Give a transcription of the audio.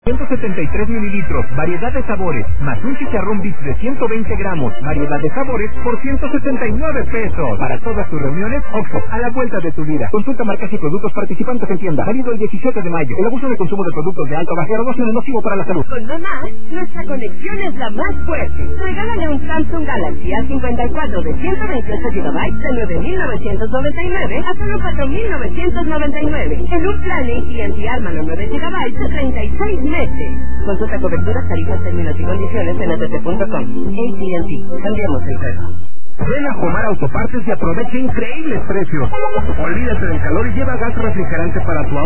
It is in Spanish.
173 mililitros, variedad de sabores, más un chicharrón Bix de 120 gramos, variedad de sabores por 179 pesos. Para todas tus reuniones, Oxxo, a la vuelta de tu vida. Consulta marcas y productos participantes en tienda. Válido el 17 de mayo. El abuso de consumo de productos de alta o baja graduación es nocivo para la salud. Con mamá, nuestra conexión es la más fuerte. Regálale un Samsung Galaxy A54 de 128 GB de 9.999 a solo 4.999. En un plan AT&T Armano 9 GB de 36 meses. Consulta coberturas, tarifas, términos y condiciones en att.com. AT&T, cambiamos el juego. Ven a Jomar Autopartes y aprovecha increíbles precios. Olvídate del calor y lleva gas refrigerante para tu auto.